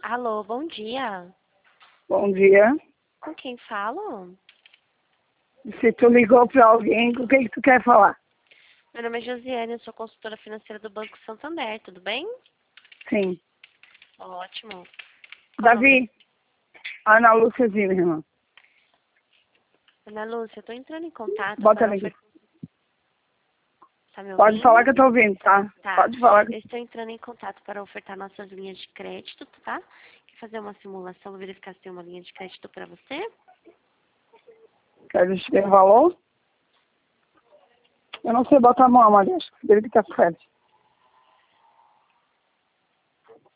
Alô, bom dia. Bom dia. Com quem falo? Se tu ligou para alguém, com quem que tu quer falar? Meu nome é Josiane, eu sou consultora financeira do Banco Santander, tudo bem? Sim. Ótimo. Qual o nome? Davi. Ana Lúcia Zimmermann. Ana Lúcia, eu tô entrando em contato Bota para ali. ofertar... Tá me Pode falar ouvindo? que eu tô ouvindo, tá? Tá. Pode falar. Eu estou entrando em contato para ofertar nossas linhas de crédito, tá? Quer fazer uma simulação, verificar se tem uma linha de crédito para você? Quer dizer, valor? Eu não sei botar a mão, Maria. Acho que dele que tá certo.